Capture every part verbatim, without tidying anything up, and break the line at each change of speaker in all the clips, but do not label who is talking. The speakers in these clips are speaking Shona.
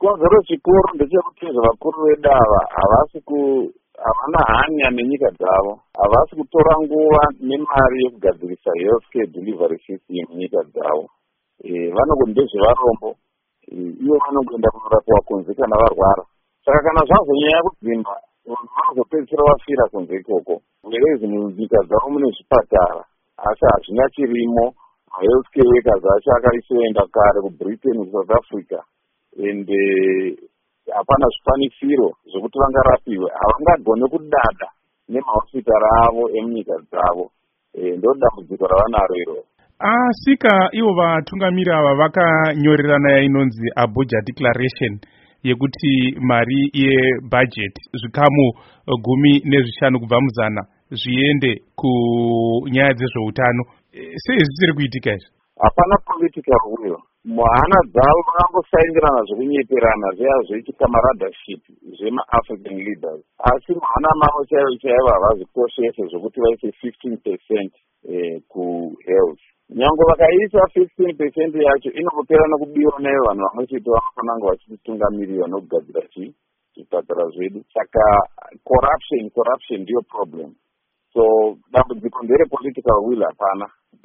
chikonzero chikuru ndechekuti vakuru vedu ava havasi ku havana hanya nenyika dzavo, havasi kutora nguva nemari yekugadzirisa healthcare delivery system munyika dzavo. E, vanongoende zvevarombo, ivo vanongoenda kunorapiwa kunze kana varwara. Saka kana zvazonyanya kudzimba, vanozopedzisira vafira kunze ikoko. Whereas munyika dzavo mune zvipatara, asi hazvina chirimo. Healthcare workers acho akaisoenda kare kuBritain kuSouth Africa, ende hapana zvikwanisiro zvokuti vangarapiwe. Havangagone kudada nemahosipitari avo emunyika dzavo. E, ndo dambudziko ravanaro iroro.
Asika ivo vatungamiri ava vakanyorerana yainonzi Abuja Declaration yekuti mari yebudget zvikamu gumi nezvishanu kubva muzana zviende kunyaya dzezveutano. Sei zvisiri kuitika izvi?
Hapana political will. Muhana dzavo vakangosaindirana zvekunyeperana zveya zvechikamaradaship zvema-African leaders. Asi muhana mavo chaivo chaivo havazvikoshese zvokuti vaise fifteen percent eh, kuhealth. Nyango vakaisa fifteen percent yacho inongopera nokubiwa nayo vanhu vamwe chete vanofananga vachititungamirira nokugadzira chi zvipatara zvedu. Saka corruption corruption ndiyo problem. So dambudziko ndere political will hapana.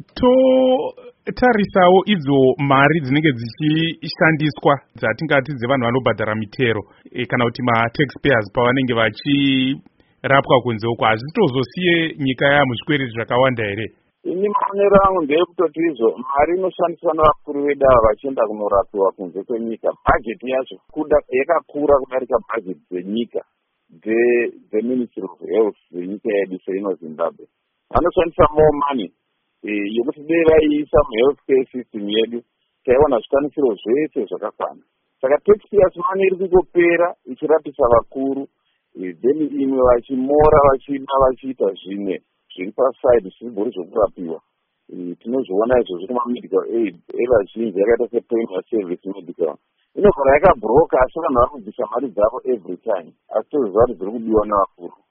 Totarisawo idzo mari dzinenge dzichishandiswa dzatingati dzevanhu vanobhadhara mitero e, kana kuti ma-taxpayers pavanenge vachirapwa kunze uko, hazvitozosiye nyika yamuzvikwereti zvakawanda here?
Ini maonero angu ndeyekutoti izvo mari inoshandiswa navakuru vedu ava vachienda kunorapiwa kunze kwenyika, bhajeti yacho kuda yakakura kudarika bhajeti dzenyika dzeministry of health dzenyika yedu seino Zimbabwe. Vanoshandisa more money yokuti dei vaiisa muhealthcare system yedu taiwana zvikwanisiro zvese zvakakwana. Saka taxpayers money iri kungopera ichirapisa vakuru, then imwe vachimora vachida vachiita zvimwe zviri paside zvisibori zvokurapiwa. Tinozviona izvozvo kuma-medical aid evazhinji yakaita sepremier service medical inogara yakabhuroka, asi vanhu vari kubvisa mari dzavo every time, asi toziva kuti dziri kubiwa navakuru.